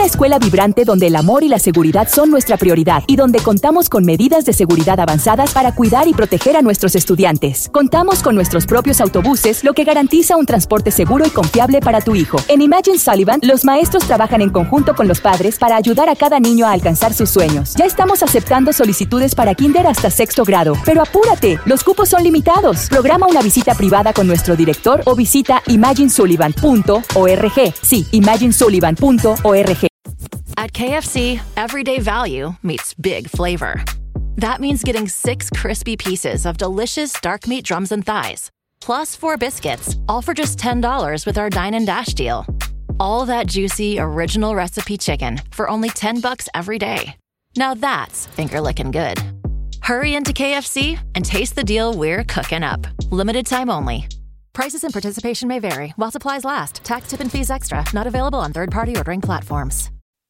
Una escuela vibrante donde el amor y la seguridad son nuestra prioridad y donde contamos con medidas de seguridad avanzadas para cuidar y proteger a nuestros estudiantes. Contamos con nuestros propios autobuses, lo que garantiza un transporte seguro y confiable para tu hijo. En Imagine Sullivan, los maestros trabajan en conjunto con los padres para ayudar a cada niño a alcanzar sus sueños. Ya estamos aceptando solicitudes para kinder hasta 6º grado. Pero apúrate, los cupos son limitados. Programa una visita privada con nuestro director o visita imaginesullivan.org. Sí, imaginesullivan.org. At KFC, everyday value meets big flavor. That means getting 6 crispy pieces of delicious dark meat drums and thighs, plus 4 biscuits, all for just $10 with our Dine and Dash deal. All that juicy, original recipe chicken for only $10 every day. Now that's finger-licking good. Hurry into KFC and taste the deal we're cooking up. Limited time only. Prices and participation may vary while supplies last. Tax, tip, and fees extra. Not available on third-party ordering platforms.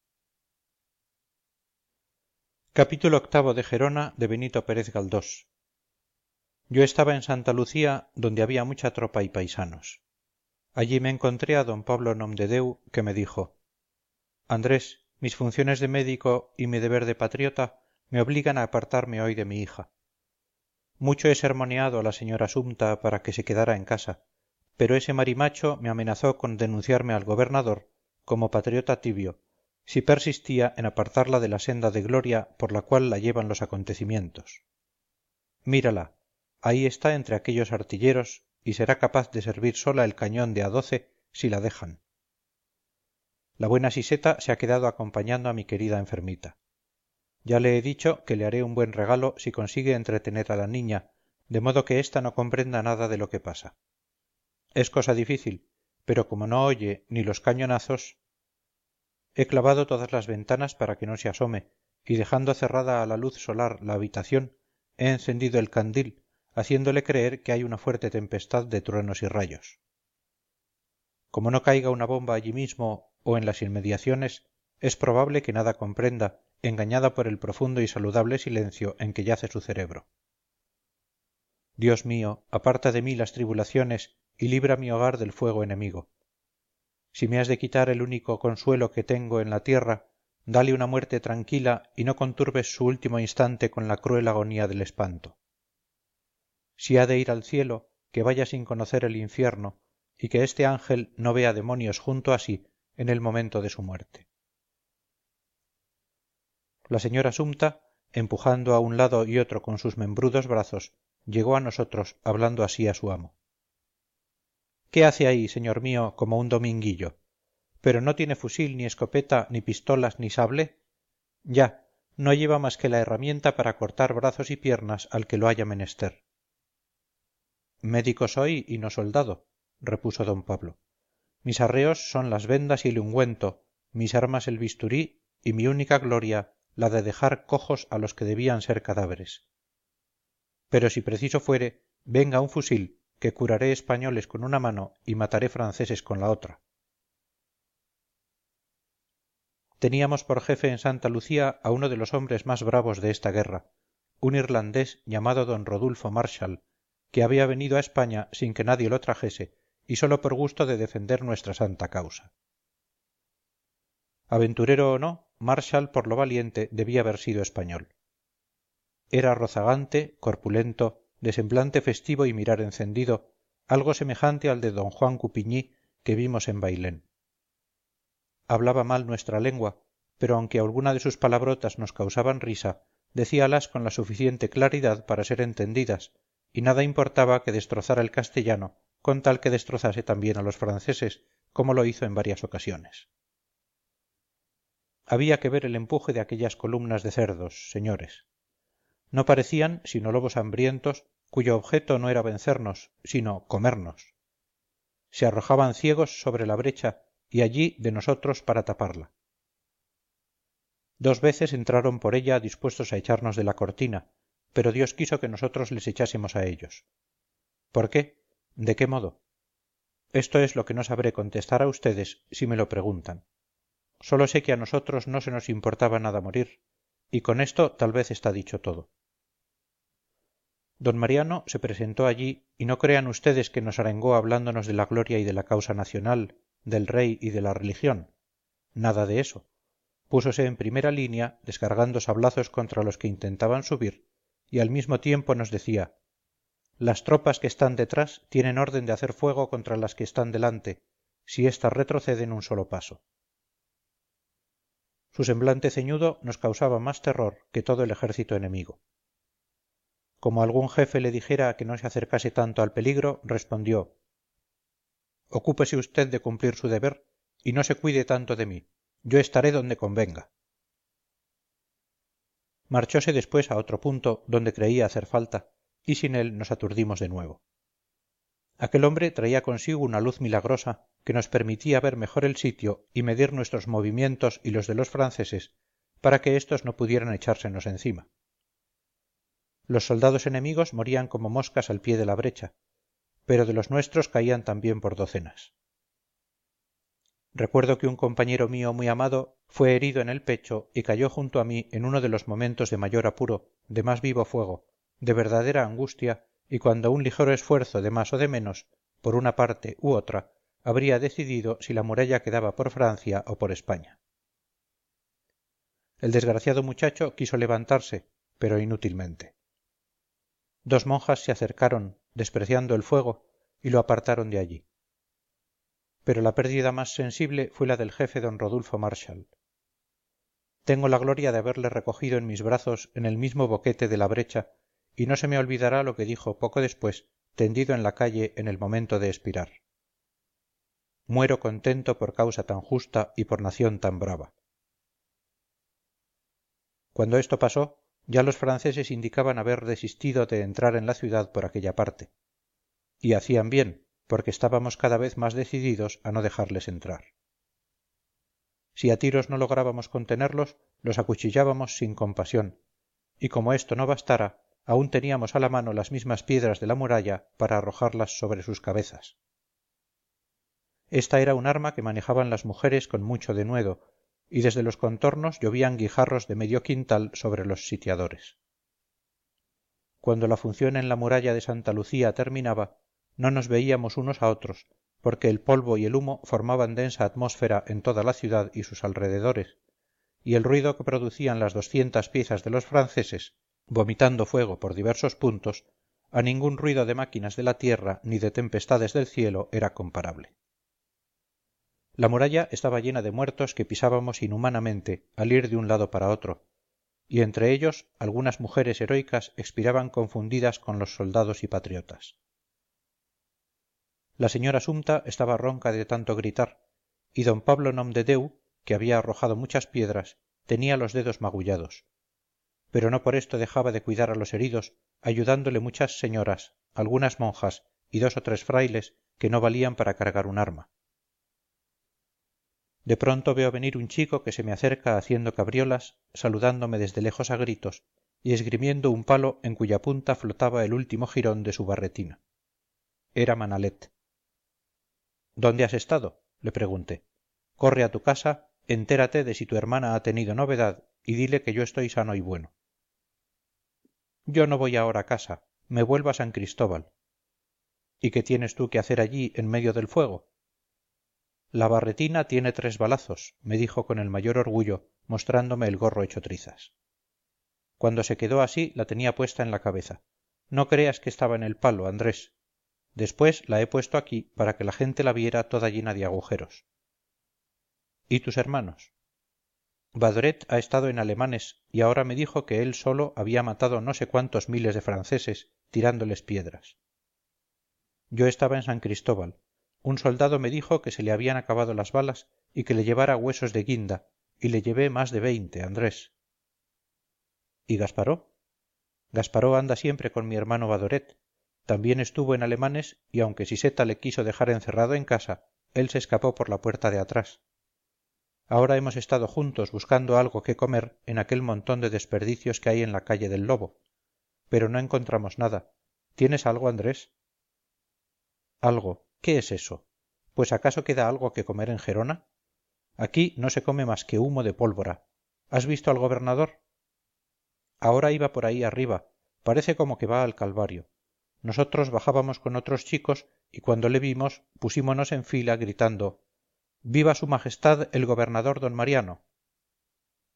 Capítulo 8 de Gerona de Benito Pérez Galdós. Yo estaba en Santa Lucía, donde había mucha tropa y paisanos. Allí me encontré a don Pablo Nomdedeu, que me dijo: Andrés, mis funciones de médico y mi deber de patriota me obligan a apartarme hoy de mi hija. Mucho he sermoneado a la señora Sumta para que se quedara en casa, pero ese marimacho me amenazó con denunciarme al gobernador como patriota tibio, si persistía en apartarla de la senda de gloria por la cual la llevan los acontecimientos. Mírala, ahí está entre aquellos artilleros y será capaz de servir sola el cañón de a12 si la dejan. La buena Siseta se ha quedado acompañando a mi querida enfermita. Ya le he dicho que le haré un buen regalo si consigue entretener a la niña, de modo que ésta no comprenda nada de lo que pasa. Es cosa difícil, pero como no oye ni los cañonazos... He clavado todas las ventanas para que no se asome, y dejando cerrada a la luz solar la habitación, he encendido el candil, haciéndole creer que hay una fuerte tempestad de truenos y rayos. Como no caiga una bomba allí mismo o en las inmediaciones, es probable que nada comprenda, engañada por el profundo y saludable silencio en que yace su cerebro. Dios mío, aparta de mí las tribulaciones y libra mi hogar del fuego enemigo. Si me has de quitar el único consuelo que tengo en la tierra, dale una muerte tranquila y no conturbes su último instante con la cruel agonía del espanto. Si ha de ir al cielo, que vaya sin conocer el infierno, y que este ángel no vea demonios junto a sí en el momento de su muerte. La señora Sumta, empujando a un lado y otro con sus membrudos brazos, llegó a nosotros hablando así a su amo. ¿Qué hace ahí, señor mío, como un dominguillo? ¿Pero no tiene fusil, ni escopeta, ni pistolas, ni sable? Ya, no lleva más que la herramienta para cortar brazos y piernas al que lo haya menester. Médico soy y no soldado, repuso don Pablo. Mis arreos son las vendas y el ungüento, mis armas el bisturí y mi única gloria la de dejar cojos a los que debían ser cadáveres. Pero si preciso fuere, venga un fusil, que curaré españoles con una mano y mataré franceses con la otra. Teníamos por jefe en Santa Lucía a uno de los hombres más bravos de esta guerra, un irlandés llamado don Rodulfo Marshall, que había venido a España sin que nadie lo trajese y sólo por gusto de defender nuestra santa causa. Aventurero o no, Marshall por lo valiente debía haber sido español. Era rozagante, corpulento, de semblante festivo y mirar encendido, algo semejante al de don Juan Coupigny que vimos en Bailén. Hablaba mal nuestra lengua, pero aunque alguna de sus palabrotas nos causaban risa, decíalas con la suficiente claridad para ser entendidas, y nada importaba que destrozara el castellano con tal que destrozase también a los franceses, como lo hizo en varias ocasiones. Había que ver el empuje de aquellas columnas de cerdos, señores. No parecían sino lobos hambrientos, cuyo objeto no era vencernos, sino comernos. Se arrojaban ciegos sobre la brecha y allí de nosotros para taparla. 2 veces entraron por ella dispuestos a echarnos de la cortina, pero Dios quiso que nosotros les echásemos a ellos. ¿Por qué? ¿De qué modo? Esto es lo que no sabré contestar a ustedes si me lo preguntan. Sólo sé que a nosotros no se nos importaba nada morir, y con esto tal vez está dicho todo. Don Mariano se presentó allí y no crean ustedes que nos arengó hablándonos de la gloria y de la causa nacional, del rey y de la religión. Nada de eso. púsose en primera línea descargando sablazos contra los que intentaban subir y al mismo tiempo nos decía: las tropas que están detrás tienen orden de hacer fuego contra las que están delante, si éstas retroceden un solo paso. Su semblante ceñudo nos causaba más terror que todo el ejército enemigo. Como algún jefe le dijera que no se acercase tanto al peligro, respondió: ocúpese usted de cumplir su deber y no se cuide tanto de mí, yo estaré donde convenga. Marchóse después a otro punto donde creía hacer falta, y sin él nos aturdimos de nuevo. Aquel hombre traía consigo una luz milagrosa que nos permitía ver mejor el sitio y medir nuestros movimientos y los de los franceses para que éstos no pudieran echársenos encima. Los soldados enemigos morían como moscas al pie de la brecha, pero de los nuestros caían también por docenas. Recuerdo que un compañero mío muy amado fue herido en el pecho y cayó junto a mí en uno de los momentos de mayor apuro, de más vivo fuego, de verdadera angustia, y cuando un ligero esfuerzo de más o de menos, por una parte u otra, habría decidido si la muralla quedaba por Francia o por España. El desgraciado muchacho quiso levantarse, pero inútilmente. Dos monjas se acercaron, despreciando el fuego, y lo apartaron de allí. Pero la pérdida más sensible fue la del jefe d Rodulfo Marshall. Tengo la gloria de haberle recogido en mis brazos en el mismo boquete de la brecha, y no se me olvidará lo que dijo poco después, tendido en la calle en el momento de expirar: muero contento por causa tan justa y por nación tan brava. Cuando esto pasó, ya los franceses indicaban haber desistido de entrar en la ciudad por aquella parte. Y hacían bien, porque estábamos cada vez más decididos a no dejarles entrar. Si a tiros no lográbamos contenerlos, los acuchillábamos sin compasión, y como esto no bastara, aún teníamos a la mano las mismas piedras de la muralla para arrojarlas sobre sus cabezas. Esta era un arma que manejaban las mujeres con mucho denuedo, y desde los contornos llovían guijarros de medio quintal sobre los sitiadores. Cuando la función en la muralla de Santa Lucía terminaba, no nos veíamos unos a otros, porque el polvo y el humo formaban densa atmósfera en toda la ciudad y sus alrededores, y el ruido que producían las 200 piezas de los franceses, vomitando fuego por diversos puntos, a ningún ruido de máquinas de la tierra ni de tempestades del cielo era comparable. La muralla estaba llena de muertos que pisábamos inhumanamente al ir de un lado para otro, y entre ellos algunas mujeres heroicas expiraban confundidas con los soldados y patriotas. La señora Sumta estaba ronca de tanto gritar, y d Pablo Nomdedeu, que había arrojado muchas piedras, tenía los dedos magullados. Pero no por esto dejaba de cuidar a los heridos, ayudándole muchas señoras, algunas monjas y 2 o 3 frailes que no valían para cargar un arma. De pronto veo venir un chico que se me acerca haciendo cabriolas, saludándome desde lejos a gritos y esgrimiendo un palo en cuya punta flotaba el último jirón de su barretina. Era Manalet. ¿Dónde has estado?, le pregunté. Corre a tu casa, entérate de si tu hermana ha tenido novedad y dile que yo estoy sano y bueno. Yo no voy ahora a casa, me vuelvo a San Cristóbal. ¿Y qué tienes tú que hacer allí en medio del fuego? La barretina tiene 3 balazos, me dijo con el mayor orgullo, mostrándome el gorro hecho trizas. Cuando se quedó así la tenía puesta en la cabeza. No creas que estaba en el palo, Andrés. Después la he puesto aquí para que la gente la viera toda llena de agujeros. ¿Y tus hermanos? Badoret ha estado en alemanes y ahora me dijo que él solo había matado no sé cuántos miles de franceses tirándoles piedras. Yo estaba en San Cristóbal. Un soldado me dijo que se le habían acabado las balas y que le llevara huesos de guinda, y le llevé más de 20, Andrés. ¿Y Gasparó? Gasparó anda siempre con mi hermano Badoret. También estuvo en alemanes y aunque Siseta le quiso dejar encerrado en casa, él se escapó por la puerta de atrás. Ahora hemos estado juntos buscando algo que comer en aquel montón de desperdicios que hay en la calle del Lobo. Pero no encontramos nada. ¿Tienes algo, Andrés? ¿Algo? ¿Qué es eso? ¿Pues acaso queda algo que comer en Gerona? Aquí no se come más que humo de pólvora. ¿Has visto al gobernador? Ahora iba por ahí arriba. Parece como que va al Calvario. Nosotros bajábamos con otros chicos y cuando le vimos pusímonos en fila gritando: «¡Viva su majestad el gobernador don Mariano!».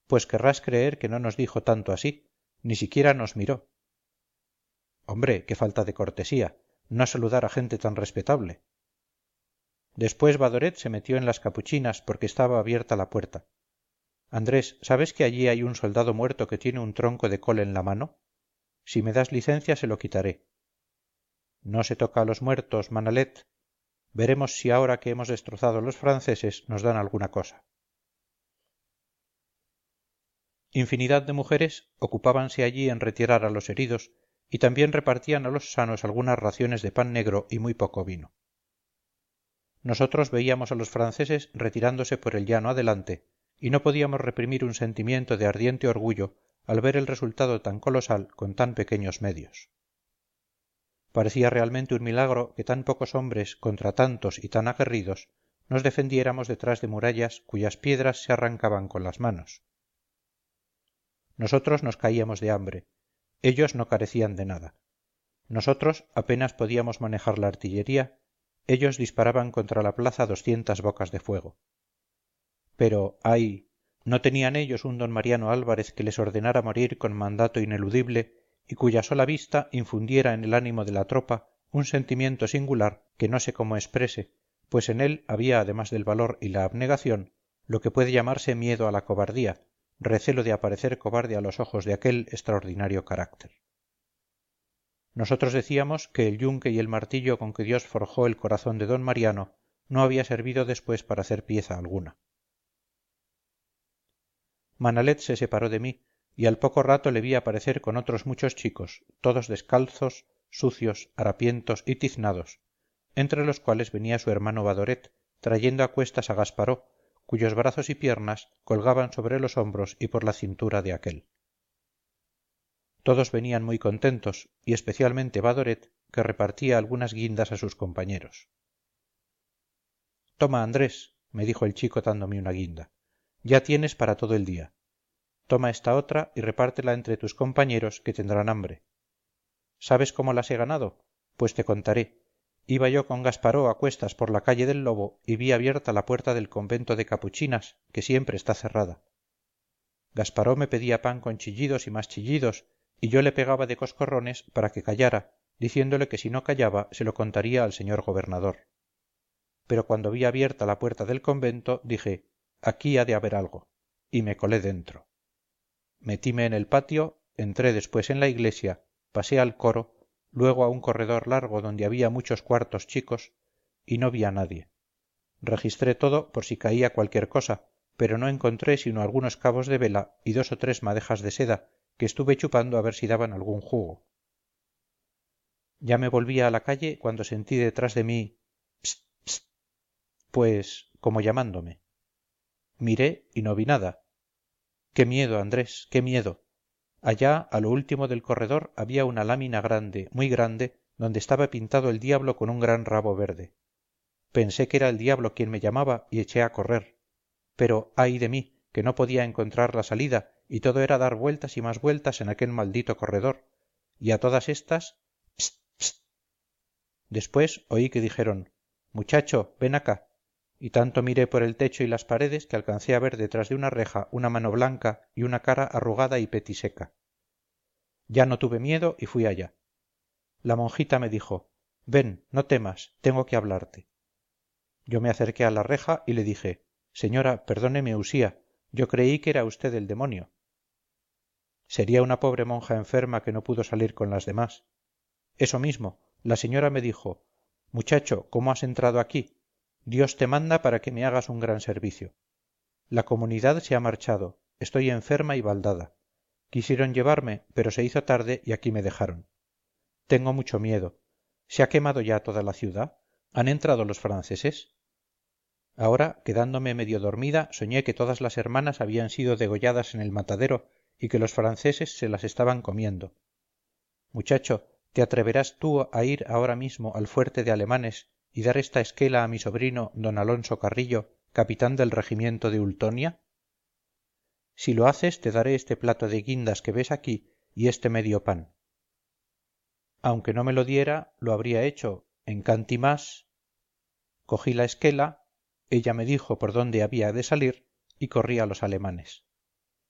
pues querrás creer que no nos dijo tanto así, ni siquiera nos miró. Hombre, qué falta de cortesía, no saludar a gente tan respetable. Después Badoret se metió en las capuchinas porque estaba abierta la puerta. Andrés, ¿sabes que allí hay un soldado muerto que tiene un tronco de col en la mano? Si me das licencia se lo quitaré. No se toca a los muertos, Manalet. Veremos si ahora que hemos destrozado a los franceses nos dan alguna cosa. Infinidad de mujeres ocupábanse allí en retirar a los heridos y también repartían a los sanos algunas raciones de pan negro y muy poco vino. Nosotros veíamos a los franceses retirándose por el llano adelante y no podíamos reprimir un sentimiento de ardiente orgullo al ver el resultado tan colosal con tan pequeños medios. Parecía realmente un milagro que tan pocos hombres contra tantos y tan aguerridos nos defendiéramos detrás de murallas cuyas piedras se arrancaban con las manos. Nosotros nos caíamos de hambre, ellos no carecían de nada. Nosotros apenas podíamos manejar la artillería, ellos disparaban contra la plaza 200 bocas de fuego. Pero, ¡ay!, ¿no tenían ellos un don Mariano Álvarez que les ordenara morir con mandato ineludible y cuya sola vista infundiera en el ánimo de la tropa un sentimiento singular que no sé cómo exprese, pues en él había además del valor y la abnegación lo que puede llamarse miedo a la cobardía, recelo de aparecer cobarde a los ojos de aquel extraordinario carácter? Nosotros decíamos que el yunque y el martillo con que Dios forjó el corazón de don Mariano no había servido después para hacer pieza alguna. Manalet se separó de mí y al poco rato le vi aparecer con otros muchos chicos, todos descalzos, sucios, harapientos y tiznados, entre los cuales venía su hermano Badoret, trayendo a cuestas a Gasparó, cuyos brazos y piernas colgaban sobre los hombros y por la cintura de aquél. Todos venían muy contentos, y especialmente Badoret, que repartía algunas guindas a sus compañeros. «Toma, Andrés», me dijo el chico dándome una guinda, «ya tienes para todo el día. Toma esta otra y repártela entre tus compañeros que tendrán hambre. ¿Sabes cómo las he ganado? Pues te contaré. Iba yo con Gasparó a cuestas por la calle del Lobo y vi abierta la puerta del convento de capuchinas, que siempre está cerrada. Gasparó me pedía pan con chillidos y más chillidos, y yo le pegaba de coscorrones para que callara, diciéndole que si no callaba se lo contaría al señor gobernador. Pero cuando vi abierta la puerta del convento dije, aquí ha de haber algo, y me colé dentro. Metíme en el patio, entré después en la iglesia, pasé al coro, luego a un corredor largo donde había muchos cuartos chicos, y no vi a nadie. Registré todo por si caía cualquier cosa, pero no encontré sino algunos cabos de vela y 2 o 3 madejas de seda, que estuve chupando a ver si daban algún jugo. Ya me volvía a la calle cuando sentí detrás de mí «pst, pst», pues como llamándome. Miré y no vi nada. ¡Qué miedo, Andrés, qué miedo! Allá, a lo último del corredor, había una lámina grande, muy grande, donde estaba pintado el diablo con un gran rabo verde. Pensé que era el diablo quien me llamaba y eché a correr. Pero, ay de mí, que no podía encontrar la salida, y todo era dar vueltas y más vueltas en aquel maldito corredor. Y a todas estas... «Pst, pst». Después oí que dijeron, «Muchacho, ven acá». Y tanto miré por el techo y las paredes que alcancé a ver detrás de una reja una mano blanca y una cara arrugada y petiseca. Ya no tuve miedo y fui allá. La monjita me dijo, «Ven, no temas, tengo que hablarte». Yo me acerqué a la reja y le dije, «Señora, perdóneme Usía, yo creí que era usted el demonio». Sería una pobre monja enferma que no pudo salir con las demás. Eso mismo, la señora me dijo, «Muchacho, ¿cómo has entrado aquí? Dios te manda para que me hagas un gran servicio. La comunidad se ha marchado, estoy enferma y baldada. Quisieron llevarme, pero se hizo tarde y aquí me dejaron. Tengo mucho miedo. ¿Se ha quemado ya toda la ciudad? ¿Han entrado los franceses?» Ahora, quedándome medio dormida, soñé que todas las hermanas habían sido degolladas en el matadero y que los franceses se las estaban comiendo. Muchacho, ¿te atreverás tú a ir ahora mismo al fuerte de alemanes y dar esta esquela a mi sobrino don Alonso Carrillo, capitán del regimiento de Ultonia? Si lo haces te daré este plato de guindas que ves aquí y este medio pan. Aunque no me lo diera, lo habría hecho, en cántimas. Cogí la esquela, ella me dijo por dónde había de salir y corrí a los alemanes.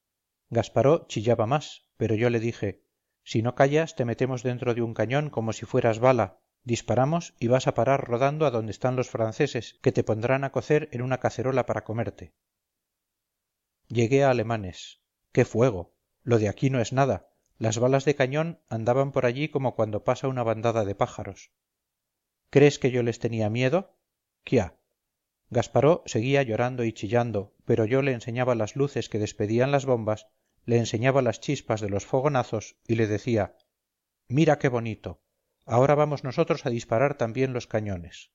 Gasparó chillaba más, pero yo le dije: si no callas te metemos dentro de un cañón como si fueras bala, disparamos y vas a parar rodando a donde están los franceses, que te pondrán a cocer en una cacerola para comerte. Llegué a Alemanes. ¡Qué fuego! Lo de aquí no es nada. Las balas de cañón andaban por allí como cuando pasa una bandada de pájaros. ¿Crees que yo les tenía miedo? ¡Quia! Gasparó seguía llorando y chillando, pero yo le enseñaba las luces que despedían las bombas, le enseñaba las chispas de los fogonazos y le decía: mira qué bonito, ahora vamos nosotros a disparar también los cañones.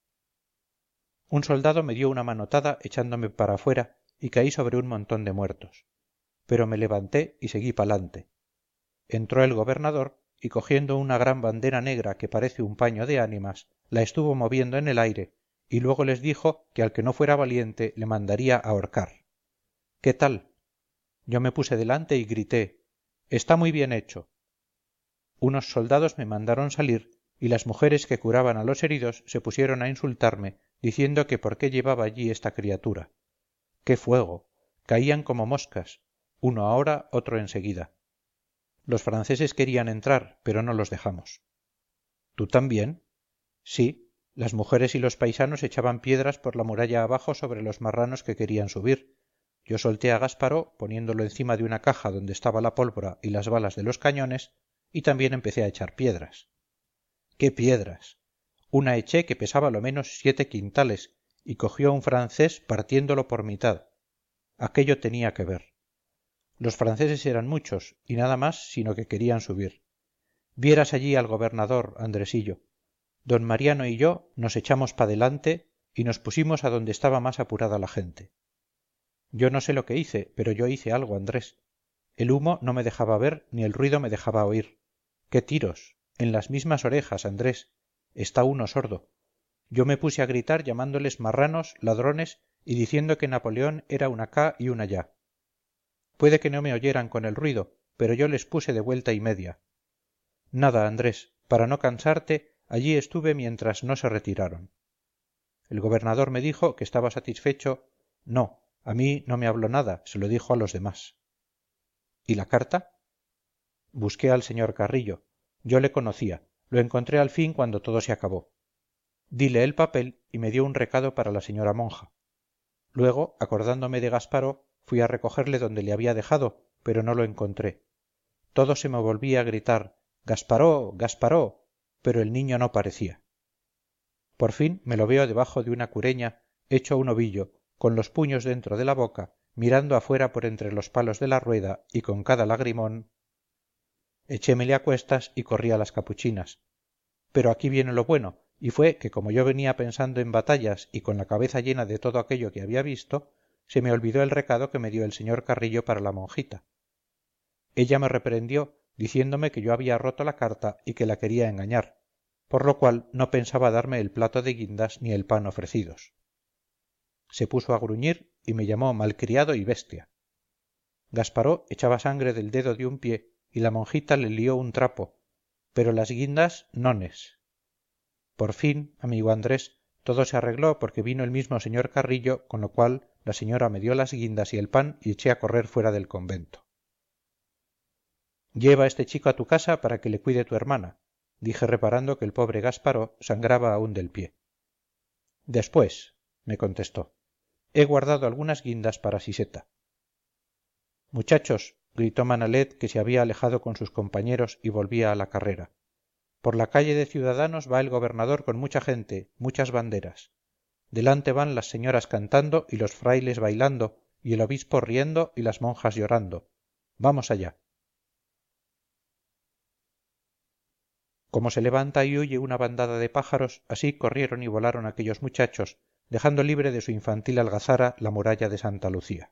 Un soldado me dio una manotada echándome para afuera y caí sobre un montón de muertos. Pero me levanté y seguí palante. Entró el gobernador y cogiendo una gran bandera negra que parece un paño de ánimas, la estuvo moviendo en el aire y luego les dijo que al que no fuera valiente le mandaría ahorcar. ¿Qué tal? Yo me puse delante y grité: está muy bien hecho. Unos soldados me mandaron salir y las mujeres que curaban a los heridos se pusieron a insultarme diciendo que por qué llevaba allí esta criatura. ¡Qué fuego! Caían como moscas, uno ahora, otro enseguida. Los franceses querían entrar, pero no los dejamos. ¿Tú también? Sí, las mujeres y los paisanos echaban piedras por la muralla abajo sobre los marranos que querían subir. Yo solté a Gasparó poniéndolo encima de una caja donde estaba la pólvora y las balas de los cañones, y también empecé a echar piedras. ¡Qué piedras! Una eché que pesaba lo menos 7 quintales y cogió a un francés partiéndolo por mitad. Aquello tenía que ver. Los franceses eran muchos y nada más sino que querían subir. Vieras allí al gobernador, Andresillo. Don Mariano y yo nos echamos pa delante y nos pusimos a donde estaba más apurada la gente. Yo no sé lo que hice, pero yo hice algo, Andrés. El humo no me dejaba ver ni el ruido me dejaba oír. ¡Qué tiros! En las mismas orejas, Andrés. Está uno sordo. Yo me puse a gritar llamándoles marranos, ladrones y diciendo que Napoleón era un acá y un allá. Puede que no me oyeran con el ruido, pero yo les puse de vuelta y media. Nada, Andrés, para no cansarte, allí estuve mientras no se retiraron. El gobernador me dijo que estaba satisfecho. No, a mí no me habló nada, se lo dijo a los demás. ¿Y la carta? Busqué al señor Carrillo. Yo le conocía. Lo encontré al fin cuando todo se acabó. Dile el papel y me dio un recado para la señora monja. Luego, acordándome de Gasparó, fui a recogerle donde le había dejado, pero no lo encontré. Todo se me volvía a gritar: «¡Gasparó! ¡Gasparó!», pero el niño no parecía. Por fin me lo veo debajo de una cureña, hecho un ovillo, con los puños dentro de la boca, mirando afuera por entre los palos de la rueda y con cada lagrimón. Echémele a cuestas y corrí a las capuchinas. Pero aquí viene lo bueno, y fue que como yo venía pensando en batallas y con la cabeza llena de todo aquello que había visto, se me olvidó el recado que me dio el señor Carrillo para la monjita. Ella me reprendió, diciéndome que yo había roto la carta y que la quería engañar, por lo cual no pensaba darme el plato de guindas ni el pan ofrecidos. Se puso a gruñir y me llamó malcriado y bestia. Gasparó echaba sangre del dedo de un pie y la monjita le lió un trapo, pero las guindas nones. Por fin, amigo Andrés, todo se arregló porque vino el mismo señor Carrillo, con lo cual la señora me dio las guindas y el pan y eché a correr fuera del convento. «Lleva a este chico a tu casa para que le cuide tu hermana», dije reparando que el pobre Gasparó sangraba aún del pie. «Después», me contestó, «he guardado algunas guindas para Siseta». «Muchachos», gritó Manalet, que se había alejado con sus compañeros y volvía a la carrera, «por la calle de Ciudadanos va el gobernador con mucha gente, muchas banderas. Delante van las señoras cantando y los frailes bailando, y el obispo riendo y las monjas llorando. Vamos allá». Como se levanta y huye una bandada de pájaros, así corrieron y volaron aquellos muchachos, dejando libre de su infantil algazara la muralla de Santa Lucía.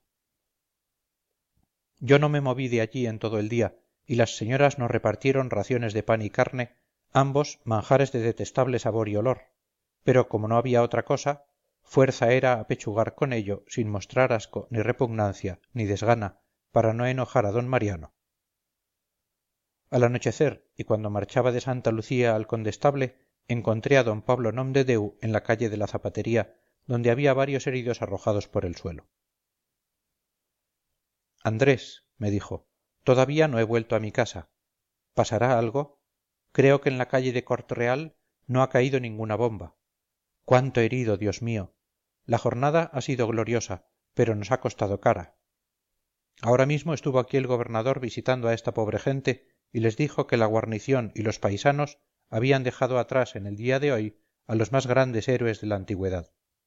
Yo no me moví de allí en todo el día, y las señoras nos repartieron raciones de pan y carne, ambos manjares de detestable sabor y olor, pero como no había otra cosa, fuerza era apechugar con ello sin mostrar asco, ni repugnancia, ni desgana, para no enojar a don Mariano. Al anochecer, y cuando marchaba de Santa Lucía al condestable, encontré a don Pablo Nomdedeu en la calle de la Zapatería, donde había varios heridos arrojados por el suelo. «Andrés», me dijo, todavía no he vuelto a mi casa. ¿Pasará algo? Creo que en la calle de Cort-Real no ha caído ninguna bomba. ¡Cuánto herido, Dios mío! La jornada ha sido gloriosa, pero nos ha costado cara. Ahora mismo estuvo aquí el gobernador visitando a esta pobre gente y les dijo que la guarnición y los paisanos habían dejado atrás en el día de hoy a los más grandes héroes de la antigüedad.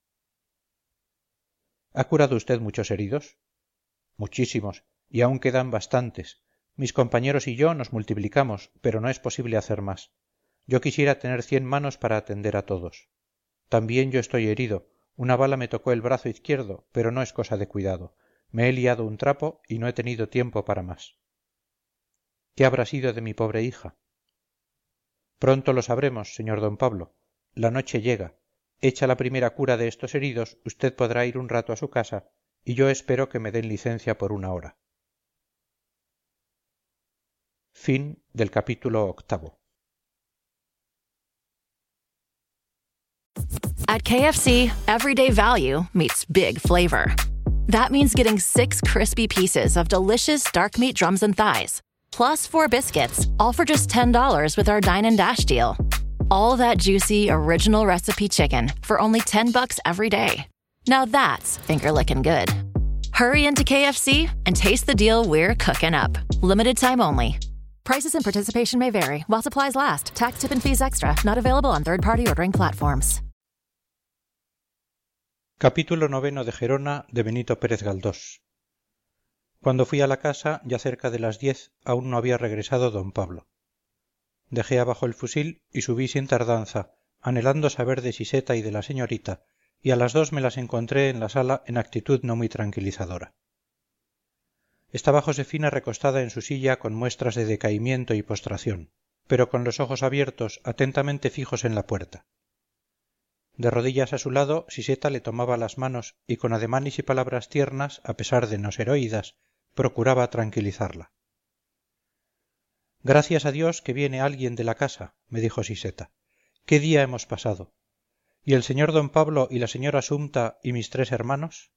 ¿Ha curado usted muchos heridos? Muchísimos, y aún quedan bastantes. Mis compañeros y yo nos multiplicamos, pero no es posible hacer más. Yo quisiera tener 100 manos para atender a todos. También yo estoy herido. Una bala me tocó el brazo izquierdo, pero no es cosa de cuidado. Me he liado un trapo y no he tenido tiempo para más. ¿Qué habrá sido de mi pobre hija? Pronto lo sabremos, señor don Pablo. La noche llega. Hecha la primera cura de estos heridos, usted podrá ir un rato a su casa y yo espero que me den licencia por una hora. Fin del capítulo 8. At KFC, everyday value meets big flavor. That means getting 6 crispy pieces of delicious dark meat drums and thighs, plus 4 biscuits, all for just $10 with our Dine and Dash deal. All that juicy, original recipe chicken for only $10 every day. Now that's finger-licking good. Hurry into KFC and taste the deal we're cooking up. Limited time only. Prices and participation may vary, while supplies last. Tax, tip, and fees extra. Not available on third-party ordering platforms. Capítulo 9 de Gerona de Benito Pérez Galdós. Cuando fui a la casa, ya cerca de las 10, aún no había regresado don Pablo. Dejé abajo el fusil y subí sin tardanza, anhelando saber de Siseta y de la señorita, y a las 2 me las encontré en la sala en actitud no muy tranquilizadora. Estaba Josefina recostada en su silla con muestras de decaimiento y postración, pero con los ojos abiertos, atentamente fijos en la puerta. De rodillas a su lado, Siseta le tomaba las manos y con ademanes y palabras tiernas, a pesar de no ser oídas, procuraba tranquilizarla. Gracias a Dios que viene alguien de la casa, me dijo Siseta. ¿Qué día hemos pasado? ¿Y el señor don Pablo y la señora Sumta y mis 3 hermanos?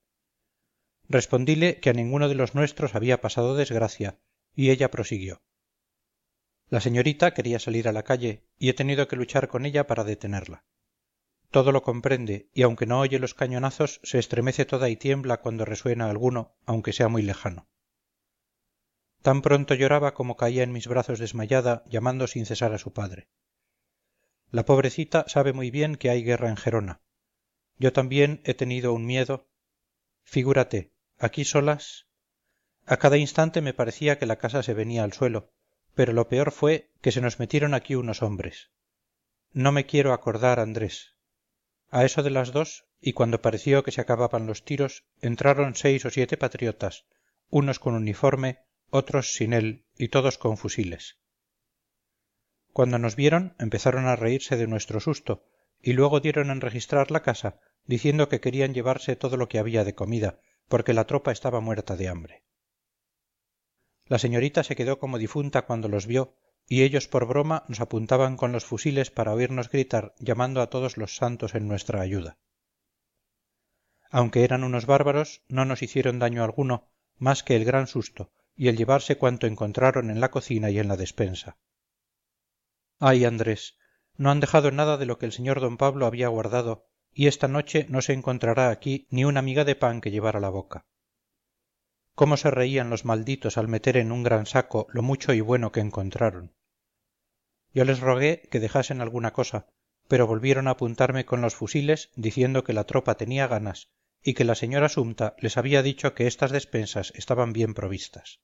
Respondíle que a ninguno de los nuestros había pasado desgracia, y ella prosiguió. La señorita quería salir a la calle, y he tenido que luchar con ella para detenerla. Todo lo comprende, y aunque no oye los cañonazos, se estremece toda y tiembla cuando resuena alguno, aunque sea muy lejano. Tan pronto lloraba como caía en mis brazos desmayada, llamando sin cesar a su padre. La pobrecita sabe muy bien que hay guerra en Gerona. Yo también he tenido un miedo. Figúrate, aquí solas. A cada instante me parecía que la casa se venía al suelo, pero lo peor fue que se nos metieron aquí unos hombres. No me quiero acordar, Andrés. A eso de las 2, y cuando pareció que se acababan los tiros, entraron 6 o 7 patriotas, unos con uniforme, otros sin él, y todos con fusiles. Cuando nos vieron, empezaron a reírse de nuestro susto, y luego dieron en registrar la casa, diciendo que querían llevarse todo lo que había de comida, porque la tropa estaba muerta de hambre. La señorita se quedó como difunta cuando los vio, y ellos por broma nos apuntaban con los fusiles para oírnos gritar llamando a todos los santos en nuestra ayuda. Aunque eran unos bárbaros, no nos hicieron daño alguno, más que el gran susto, y el llevarse cuanto encontraron en la cocina y en la despensa. Ay, Andrés, no han dejado nada de lo que el señor don Pablo había guardado, y esta noche no se encontrará aquí ni una miga de pan que llevar a la boca. Cómo se reían los malditos al meter en un gran saco lo mucho y bueno que encontraron. Yo les rogué que dejasen alguna cosa, pero volvieron a apuntarme con los fusiles diciendo que la tropa tenía ganas y que la señora Sumta les había dicho que estas despensas estaban bien provistas.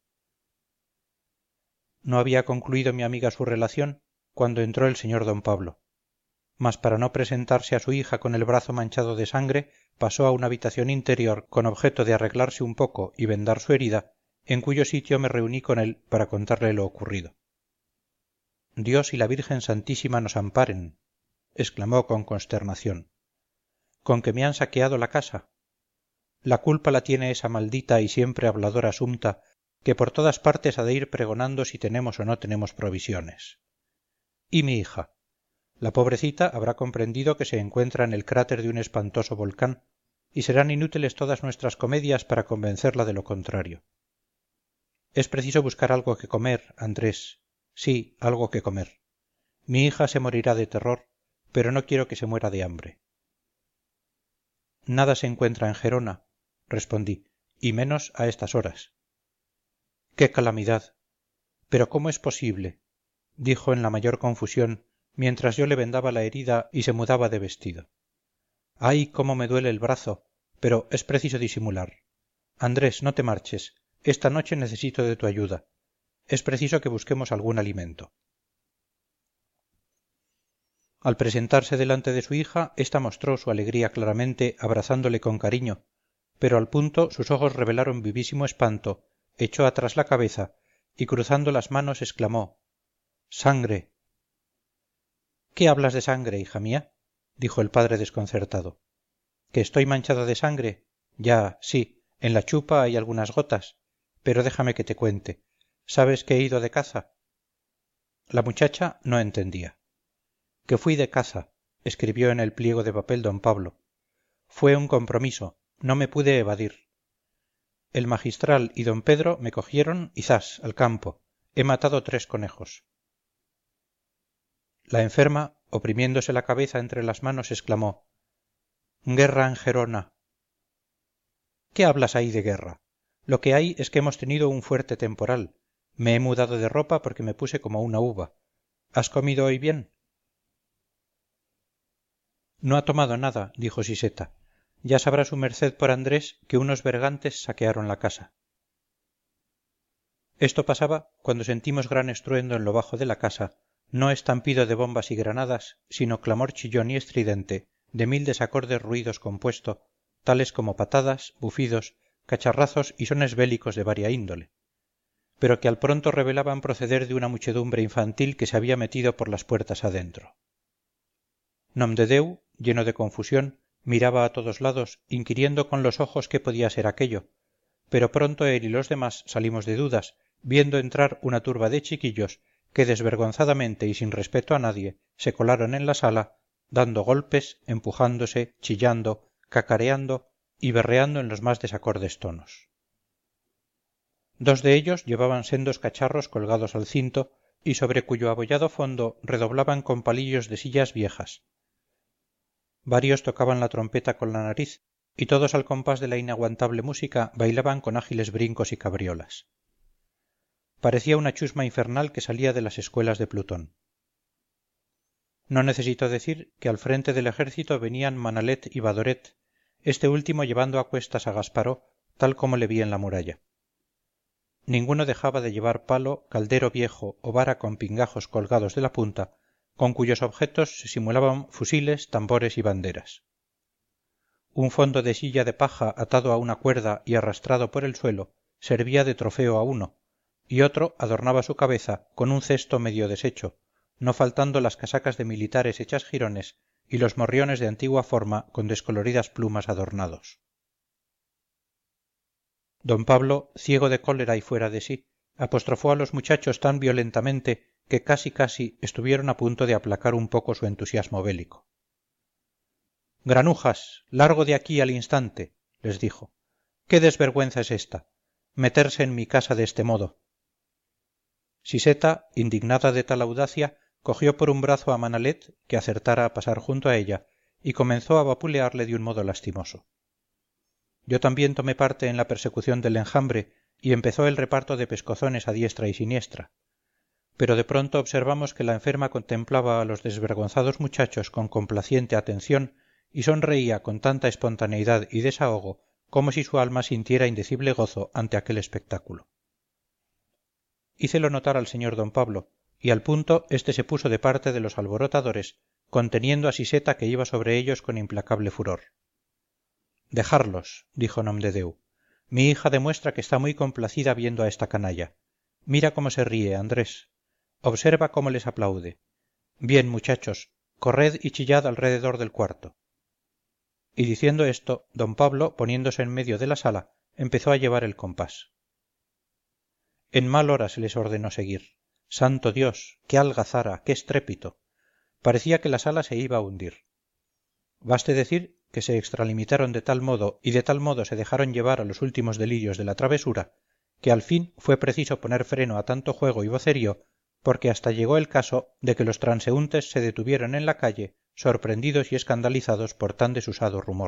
No había concluido mi amiga su relación cuando entró el señor don Pablo, mas para no presentarse a su hija con el brazo manchado de sangre, pasó a una habitación interior con objeto de arreglarse un poco y vendar su herida, en cuyo sitio me reuní con él para contarle lo ocurrido. Dios y la Virgen Santísima nos amparen, exclamó con consternación. ¿Con que me han saqueado la casa? La culpa la tiene esa maldita y siempre habladora Sumta, que por todas partes ha de ir pregonando si tenemos o no tenemos provisiones. ¿Y mi hija? La pobrecita habrá comprendido que se encuentra en el cráter de un espantoso volcán, y serán inútiles todas nuestras comedias para convencerla de lo contrario. Es preciso buscar algo que comer, Andrés. Sí, algo que comer. Mi hija se morirá de terror, pero no quiero que se muera de hambre. Nada se encuentra en Gerona, respondí, y menos a estas horas. ¡Qué calamidad! ¿Pero cómo es posible?, dijo en la mayor confusión, mientras yo le vendaba la herida y se mudaba de vestido. ¡Ay, cómo me duele el brazo! Pero es preciso disimular. Andrés, no te marches. Esta noche necesito de tu ayuda. Es preciso que busquemos algún alimento. Al presentarse delante de su hija, ésta mostró su alegría claramente, abrazándole con cariño, pero al punto sus ojos revelaron vivísimo espanto, echó atrás la cabeza y cruzando las manos exclamó: ¡Sangre! ¿Qué hablas de sangre, hija mía?, dijo el padre desconcertado. ¿Que estoy manchada de sangre? Ya, sí, en la chupa hay algunas gotas, pero déjame que te cuente. ¿Sabes que he ido de caza? La muchacha no entendía. Que fui de caza, escribió en el pliego de papel don Pablo. Fue un compromiso, no me pude evadir. El magistral y don Pedro me cogieron y zas, al campo. He matado 3 conejos. La enferma, oprimiéndose la cabeza entre las manos, exclamó: guerra en Gerona. ¿Qué hablas ahí de guerra? Lo que hay es que hemos tenido un fuerte temporal. Me he mudado de ropa porque me puse como una uva. ¿Has comido hoy bien? No ha tomado nada, dijo Siseta. Ya sabrá su merced por Andrés que unos bergantes saquearon la casa. Esto pasaba cuando sentimos gran estruendo en lo bajo de la casa, no estampido de bombas y granadas, sino clamor chillón y estridente de 1000 desacordes ruidos compuesto, tales como patadas, bufidos, cacharrazos y sones bélicos de varia índole, pero que al pronto revelaban proceder de una muchedumbre infantil que se había metido por las puertas adentro. Nomdedeu, lleno de confusión, miraba a todos lados, inquiriendo con los ojos qué podía ser aquello, pero pronto él y los demás salimos de dudas, viendo entrar una turba de chiquillos que desvergonzadamente y sin respeto a nadie se colaron en la sala, dando golpes, empujándose, chillando, cacareando y berreando en los más desacordes tonos. 2 de ellos llevaban sendos cacharros colgados al cinto y sobre cuyo abollado fondo redoblaban con palillos de sillas viejas. Varios tocaban la trompeta con la nariz y todos al compás de la inaguantable música bailaban con ágiles brincos y cabriolas. Parecía una chusma infernal que salía de las escuelas de Plutón. No necesito decir que al frente del ejército venían Manalet y Badoret, este último llevando a cuestas a Gasparó, tal como le vi en la muralla. Ninguno dejaba de llevar palo, caldero viejo o vara con pingajos colgados de la punta, con cuyos objetos se simulaban fusiles, tambores y banderas. Un fondo de silla de paja atado a una cuerda y arrastrado por el suelo servía de trofeo a uno, y otro adornaba su cabeza con un cesto medio deshecho, no faltando las casacas de militares hechas jirones y los morriones de antigua forma con descoloridas plumas adornados. Don Pablo, ciego de cólera y fuera de sí, apostrofó a los muchachos tan violentamente que casi estuvieron a punto de aplacar un poco su entusiasmo bélico. granujas, largo de aquí al instante, les dijo. ¿Qué desvergüenza es esta? Meterse en mi casa de este modo. Siseta, indignada de tal audacia, cogió por un brazo a Manalet, que acertara a pasar junto a ella, y comenzó a vapulearle de un modo lastimoso. Yo también tomé parte en la persecución del enjambre, y empezó el reparto de pescozones a diestra y siniestra. Pero de pronto observamos que la enferma contemplaba a los desvergonzados muchachos con complaciente atención y sonreía con tanta espontaneidad y desahogo como si su alma sintiera indecible gozo ante aquel espectáculo. Hícelo notar al señor don Pablo, y al punto éste se puso de parte de los alborotadores, conteniendo a Siseta que iba sobre ellos con implacable furor. Dejarlos, dijo Nomdedeu. Mi hija demuestra que está muy complacida viendo a esta canalla. Mira cómo se ríe, Andrés. Observa cómo les aplaude. Bien, muchachos, corred y chillad alrededor del cuarto. Y diciendo esto, don Pablo, poniéndose en medio de la sala, empezó a llevar el compás. En mal hora se les ordenó seguir. ¡Santo Dios! ¡Qué algazara! ¡Qué estrépito! Parecía que la sala se iba a hundir. Baste decir que se extralimitaron de tal modo y de tal modo se dejaron llevar a los últimos delirios de la travesura, que al fin fue preciso poner freno a tanto juego y vocerío, porque hasta llegó el caso de que los transeúntes se detuvieron en la calle, sorprendidos y escandalizados por tan desusado rumor.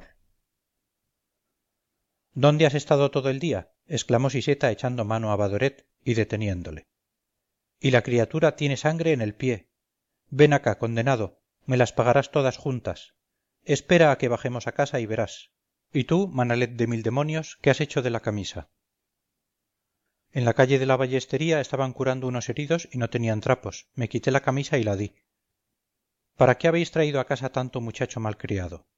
¿Dónde has estado todo el día?, exclamó Siseta echando mano a Badoret y deteniéndole. Y la criatura tiene sangre en el pie. Ven acá, condenado, me las pagarás todas juntas. Espera a que bajemos a casa y verás. ¿Y tú, Manalet de mil demonios, qué has hecho de la camisa? En la calle de la ballestería estaban curando unos heridos y no tenían trapos. Me quité la camisa y la di. ¿Para qué habéis traído a casa tanto muchacho malcriado?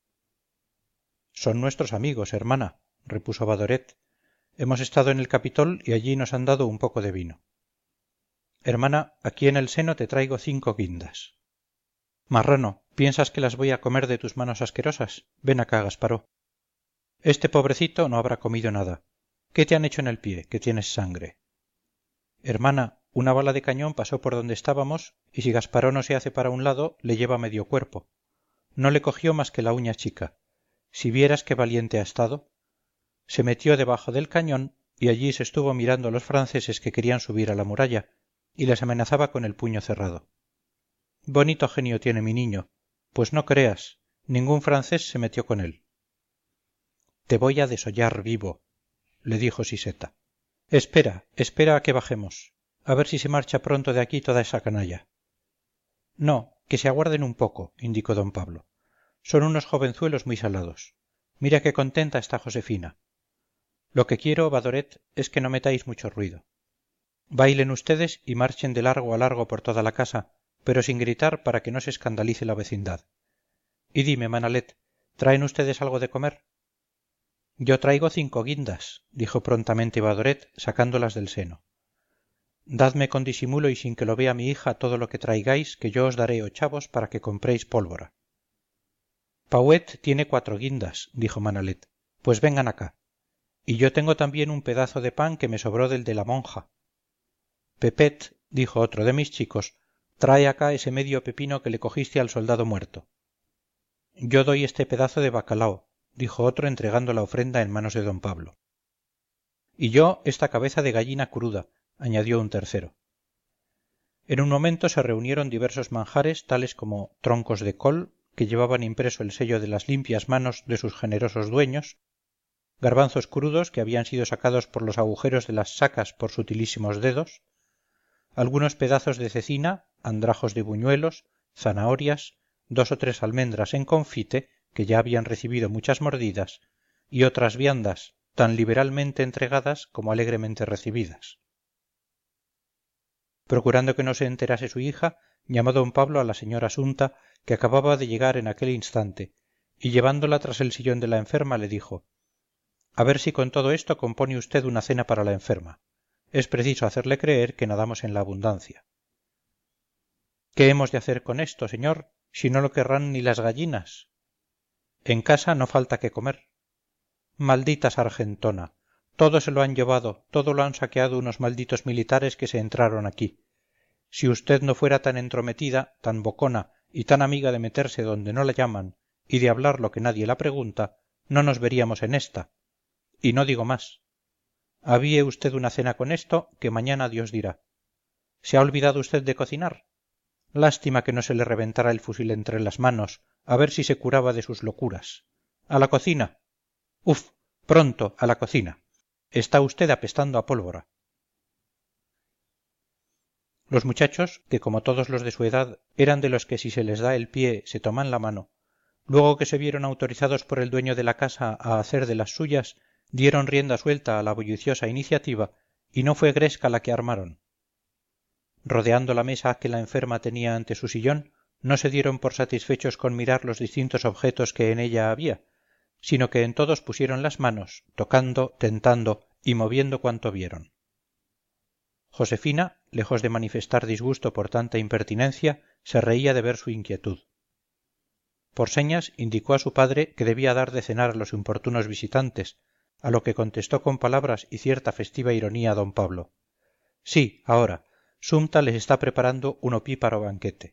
Son nuestros amigos, hermana, repuso Badoret. Hemos estado en el Capitol y allí nos han dado un poco de vino. Hermana, aquí en el seno te traigo 5 guindas. Marrano, ¿piensas que las voy a comer de tus manos asquerosas? Ven acá, Gasparó. Este pobrecito no habrá comido nada. ¿Qué te han hecho en el pie, que tienes sangre? Hermana, una bala de cañón pasó por donde estábamos y si Gasparó no se hace para un lado, le lleva medio cuerpo. No le cogió más que la uña chica. Si vieras qué valiente ha estado. Se metió debajo del cañón y allí se estuvo mirando a los franceses que querían subir a la muralla y les amenazaba con el puño cerrado. Bonito genio tiene mi niño. Pues no creas, ningún francés se metió con él. Te voy a desollar vivo, le dijo Siseta. Espera a que bajemos. A ver si se marcha pronto de aquí toda esa canalla. No, que se aguarden un poco, indicó don Pablo. Son unos jovenzuelos muy salados. Mira qué contenta está Josefina. Lo que quiero, Badoret, es que no metáis mucho ruido. Bailen ustedes y marchen de largo a largo por toda la casa, pero sin gritar para que no se escandalice la vecindad. Y dime, Manalet, ¿traen ustedes algo de comer? Yo traigo 5 guindas, dijo prontamente Badoret, sacándolas del seno. Dadme con disimulo y sin que lo vea mi hija todo lo que traigáis, que yo os daré 8 para que compréis pólvora. Pauet tiene 4 guindas, dijo Manalet. Pues vengan acá. Y yo tengo también un pedazo de pan que me sobró del de la monja. Pepet, dijo otro de mis chicos, trae acá ese medio pepino que le cogiste al soldado muerto. Yo doy este pedazo de bacalao, dijo otro entregando la ofrenda en manos de don Pablo. Y yo esta cabeza de gallina cruda, añadió un tercero. En un momento se reunieron diversos manjares tales como troncos de col, que llevaban impreso el sello de las limpias manos de sus generosos dueños, garbanzos crudos que habían sido sacados por los agujeros de las sacas por sutilísimos dedos, algunos pedazos de cecina, andrajos de buñuelos, zanahorias, 2 o 3 almendras en confite, que ya habían recibido muchas mordidas, y otras viandas, tan liberalmente entregadas como alegremente recibidas. Procurando que no se enterase su hija, llamó don Pablo a la señora Sumta, que acababa de llegar en aquel instante, y llevándola tras el sillón de la enferma le dijo: a ver si con todo esto compone usted una cena para la enferma. Es preciso hacerle creer que nadamos en la abundancia. ¿Qué hemos de hacer con esto, señor, si no lo querrán ni las gallinas? En casa no falta que comer. Maldita sargentona, todo se lo han llevado, todo lo han saqueado unos malditos militares que se entraron aquí. Si usted no fuera tan entrometida, tan bocona y tan amiga de meterse donde no la llaman y de hablar lo que nadie la pregunta, no nos veríamos en esta. Y no digo más. Avíe usted una cena con esto, que mañana Dios dirá. ¿Se ha olvidado usted de cocinar? Lástima que no se le reventara el fusil entre las manos, a ver si se curaba de sus locuras. ¡A la cocina! ¡Uf! Pronto, a la cocina. Está usted apestando a pólvora. Los muchachos, que como todos los de su edad eran de los que si se les da el pie se toman la mano, luego que se vieron autorizados por el dueño de la casa a hacer de las suyas, dieron rienda suelta a la bulliciosa iniciativa y no fue gresca la que armaron. Rodeando la mesa que la enferma tenía ante su sillón, no se dieron por satisfechos con mirar los distintos objetos que en ella había, sino que en todos pusieron las manos, tocando, tentando y moviendo cuanto vieron. Josefina, lejos de manifestar disgusto por tanta impertinencia, se reía de ver su inquietud. Por señas indicó a su padre que debía dar de cenar a los importunos visitantes, a lo que contestó con palabras y cierta festiva ironía don Pablo: sí, ahora, Sumta les está preparando un opíparo banquete.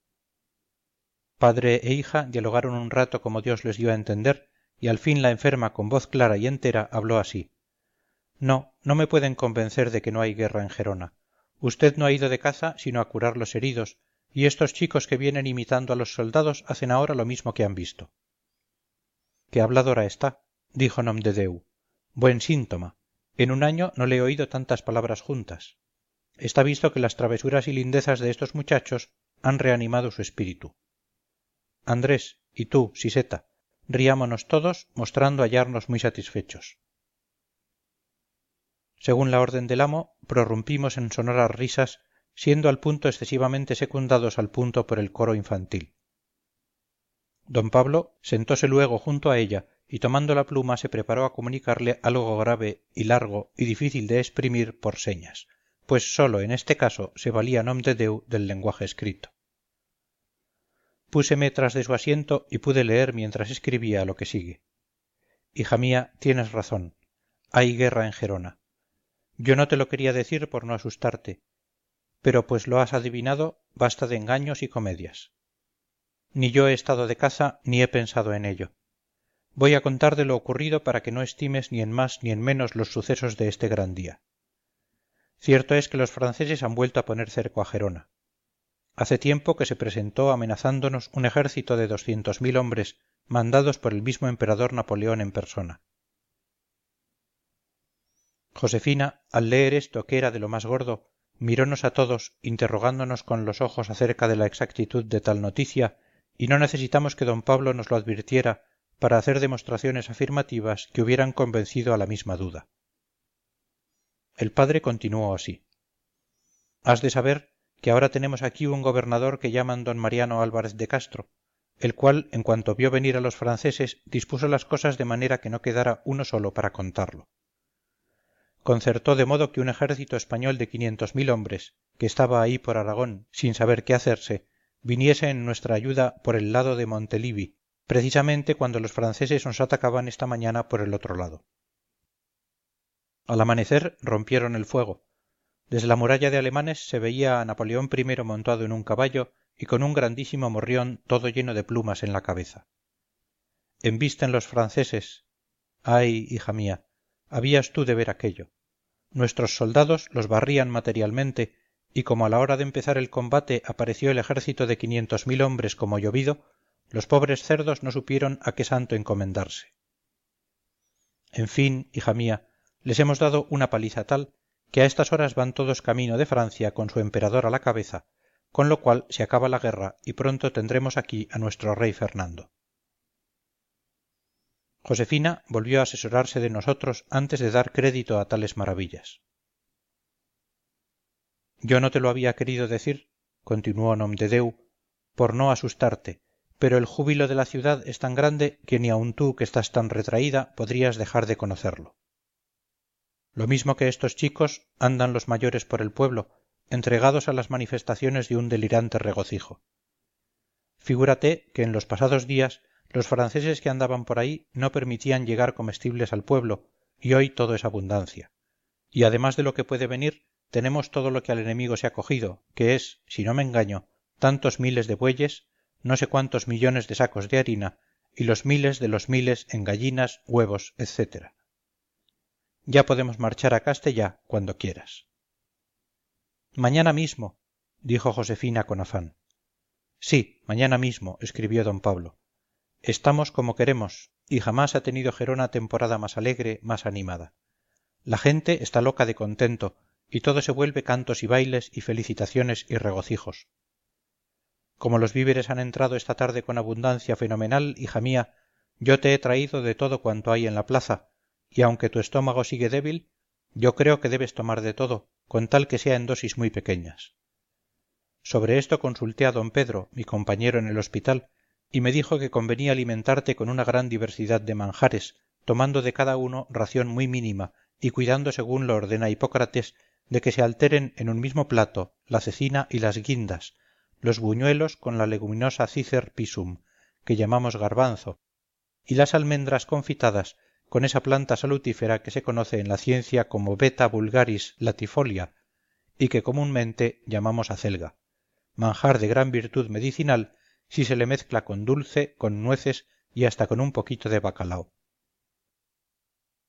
Padre e hija dialogaron un rato como Dios les dio a entender, y al fin la enferma con voz clara y entera habló así: No, no me pueden convencer de que no hay guerra en Gerona. Usted no ha ido de caza sino a curar los heridos, y estos chicos que vienen imitando a los soldados hacen ahora lo mismo que han visto. Qué habladora está, dijo Nomdedeu. Buen síntoma. En un año no le he oído tantas palabras juntas. Está visto que las travesuras y lindezas de estos muchachos han reanimado su espíritu. Andrés, y tú, Siseta, riámonos todos, mostrando hallarnos muy satisfechos. Según la orden del amo, prorrumpimos en sonoras risas, siendo al punto excesivamente secundados al punto por el coro infantil. Don Pablo sentóse luego junto a ella y tomando la pluma se preparó a comunicarle algo grave y largo y difícil de exprimir por señas, pues sólo en este caso se valía Nomdedeu del lenguaje escrito. Púseme tras de su asiento y pude leer mientras escribía lo que sigue. Hija mía, tienes razón. Hay guerra en Gerona. Yo no te lo quería decir por no asustarte, pero pues lo has adivinado, basta de engaños y comedias. Ni yo he estado de caza ni he pensado en ello. Voy a contar de lo ocurrido para que no estimes ni en más ni en menos los sucesos de este gran día. Cierto es que los franceses han vuelto a poner cerco a Gerona. Hace tiempo que se presentó amenazándonos un ejército de 200.000 hombres mandados por el mismo emperador Napoleón en persona. Josefina, al leer esto que era de lo más gordo, mirónos a todos interrogándonos con los ojos acerca de la exactitud de tal noticia, y no necesitamos que don Pablo nos lo advirtiera para hacer demostraciones afirmativas que hubieran convencido a la misma duda. El padre continuó así. Has de saber que ahora tenemos aquí un gobernador que llaman don Mariano Álvarez de Castro, el cual, en cuanto vio venir a los franceses, dispuso las cosas de manera que no quedara uno solo para contarlo. Concertó de modo que un ejército español de 500.000 hombres, que estaba ahí por Aragón sin saber qué hacerse, viniese en nuestra ayuda por el lado de Montelivi, precisamente cuando los franceses nos atacaban esta mañana por el otro lado. Al amanecer rompieron el fuego. Desde la muralla de alemanes se veía a Napoleón I montado en un caballo y con un grandísimo morrión todo lleno de plumas en la cabeza. Embisten los franceses. Ay, hija mía, habías tú de ver aquello. Nuestros soldados los barrían materialmente, y como a la hora de empezar el combate apareció el ejército de 500.000 hombres como llovido, los pobres cerdos no supieron a qué santo encomendarse. En fin, hija mía, les hemos dado una paliza tal que a estas horas van todos camino de Francia con su emperador a la cabeza, con lo cual se acaba la guerra y pronto tendremos aquí a nuestro rey Fernando. Josefina volvió a asesorarse de nosotros antes de dar crédito a tales maravillas. Yo no te lo había querido decir, continuó Nomdedeu, por no asustarte, pero el júbilo de la ciudad es tan grande que ni aun tú, que estás tan retraída, podrías dejar de conocerlo. Lo mismo que estos chicos, andan los mayores por el pueblo, entregados a las manifestaciones de un delirante regocijo. Figúrate que en los pasados días los franceses que andaban por ahí no permitían llegar comestibles al pueblo, y hoy todo es abundancia. Y además de lo que puede venir, tenemos todo lo que al enemigo se ha cogido, que es, si no me engaño, tantos miles de bueyes, no sé cuántos millones de sacos de harina, y los miles de los miles en gallinas, huevos, etc. Ya podemos marchar a Castell cuando quieras. Mañana mismo, dijo Josefina con afán. Sí, mañana mismo, escribió don Pablo. Estamos como queremos, y jamás ha tenido Gerona temporada más alegre, más animada. La gente está loca de contento, y todo se vuelve cantos y bailes y felicitaciones y regocijos. Como los víveres han entrado esta tarde con abundancia fenomenal, hija mía, yo te he traído de todo cuanto hay en la plaza, y aunque tu estómago sigue débil, yo creo que debes tomar de todo, con tal que sea en dosis muy pequeñas. Sobre esto consulté a don Pedro, mi compañero en el hospital, y me dijo que convenía alimentarte con una gran diversidad de manjares, tomando de cada uno ración muy mínima y cuidando, según lo ordena Hipócrates, de que se alteren en un mismo plato la cecina y las guindas, los buñuelos con la leguminosa cicer pisum, que llamamos garbanzo, y las almendras confitadas con esa planta salutífera que se conoce en la ciencia como beta vulgaris latifolia, y que comúnmente llamamos acelga, manjar de gran virtud medicinal si se le mezcla con dulce, con nueces y hasta con un poquito de bacalao.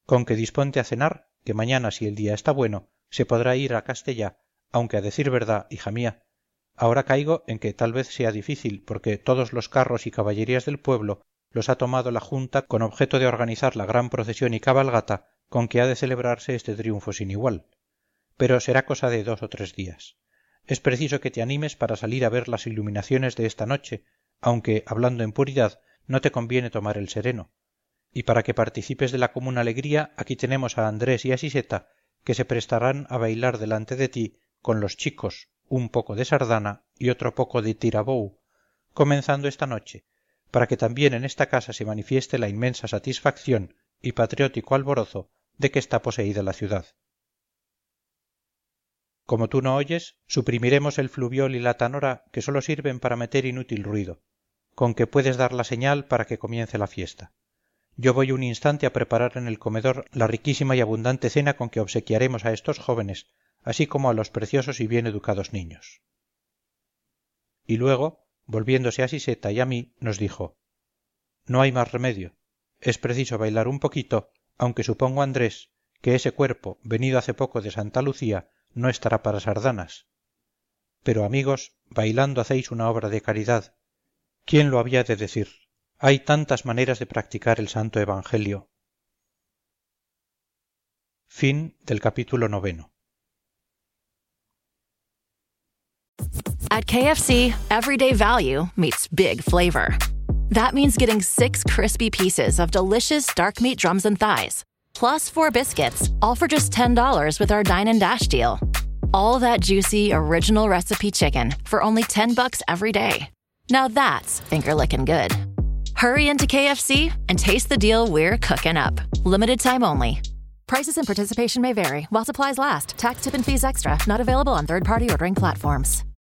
Con que disponte a cenar, que mañana, si el día está bueno, se podrá ir a Castell, aunque a decir verdad, hija mía, ahora caigo en que tal vez sea difícil, porque todos los carros y caballerías del pueblo los ha tomado la Junta con objeto de organizar la gran procesión y cabalgata con que ha de celebrarse este triunfo sin igual. Pero será cosa de 2 o 3 días. Es preciso que te animes para salir a ver las iluminaciones de esta noche, aunque, hablando en puridad, no te conviene tomar el sereno. Y para que participes de la común alegría, aquí tenemos a Andrés y a Siseta, que se prestarán a bailar delante de ti con los chicos, un poco de sardana y otro poco de tirabou, comenzando esta noche, para que también en esta casa se manifieste la inmensa satisfacción y patriótico alborozo de que está poseída la ciudad. Como tú no oyes, suprimiremos el fluviol y la tanora, que sólo sirven para meter inútil ruido, con que puedes dar la señal para que comience la fiesta. Yo voy un instante a preparar en el comedor la riquísima y abundante cena con que obsequiaremos a estos jóvenes, así como a los preciosos y bien educados niños. Y luego, volviéndose a Siseta y a mí, nos dijo: no hay más remedio, es preciso bailar un poquito, aunque supongo, Andrés, que ese cuerpo, venido hace poco de Santa Lucía, no estará para sardanas. Pero, amigos, bailando hacéis una obra de caridad. ¿Quién lo había de decir? Hay tantas maneras de practicar el santo evangelio. Fin del capítulo 9. At KFC, everyday value meets big flavor. That means getting 6 crispy pieces of delicious dark meat drums and thighs, plus 4 biscuits, all for just $10 with our Dine and Dash deal. All that juicy, original recipe chicken for only $10 every day. Now that's finger-licking good. Hurry into KFC and taste the deal we're cooking up. Limited time only. Prices and participation may vary while supplies last. Tax, tip, and fees extra. Not available on third-party ordering platforms.